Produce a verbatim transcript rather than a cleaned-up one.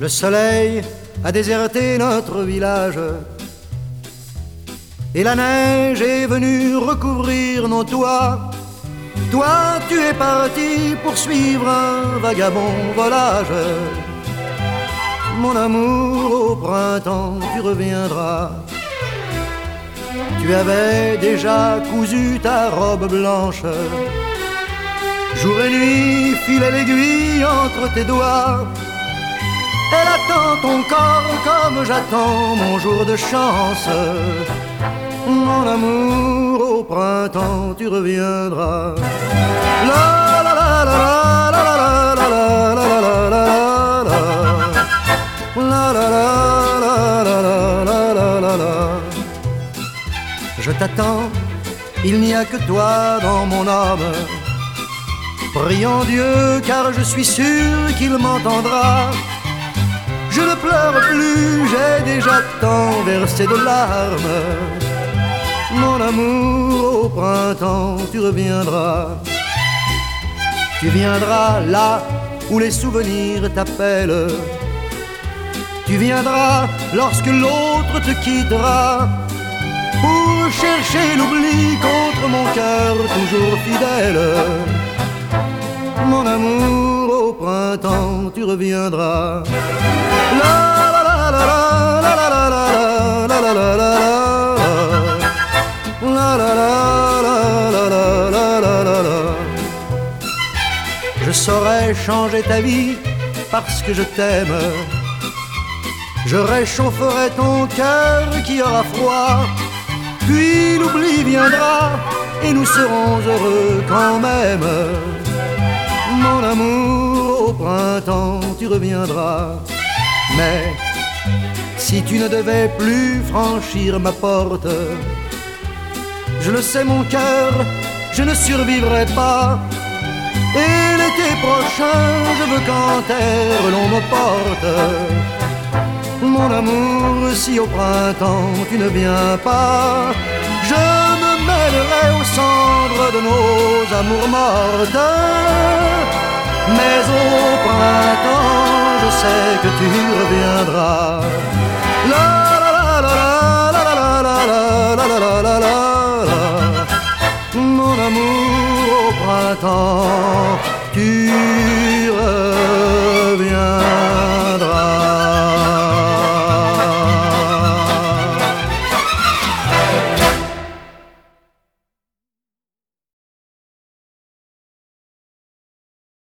Le soleil a déserté notre village et la neige est venue recouvrir nos toits. Toi, tu es parti poursuivre un vagabond volage. Mon amour, au printemps, tu reviendras. Tu avais déjà cousu ta robe blanche. Jour et nuit, filait l'aiguille entre tes doigts. Elle attend ton corps comme j'attends mon jour de chance. Mon amour, au printemps, tu reviendras. La la la la la la la la la la la la la la la la la. Je t'attends, il n'y a que toi dans mon âme. Prions Dieu car je suis sûr qu'il m'entendra. Je ne pleure plus, j'ai déjà tant versé de larmes. Mon amour, au printemps, tu reviendras. Tu viendras là où les souvenirs t'appellent. Tu viendras lorsque l'autre te quittera, pour chercher l'oubli contre mon cœur toujours fidèle. Mon amour, au printemps, tu reviendras. La la la la la la la la la la la la. La la la la la la la la la. Je saurais changer ta vie parce que je t'aime. Je réchaufferai ton cœur qui aura froid. Puis l'oubli viendra et nous serons heureux quand même. Mon amour, au printemps, tu reviendras. Mais si tu ne devais plus franchir ma porte, je le sais mon cœur, je ne survivrai pas. Et l'été prochain, je veux qu'en terre l'on me porte. Mon amour, si au printemps tu ne viens pas, je me mêlerai aux cendres de nos amours mortes. Mais au printemps, je sais que tu reviendras. La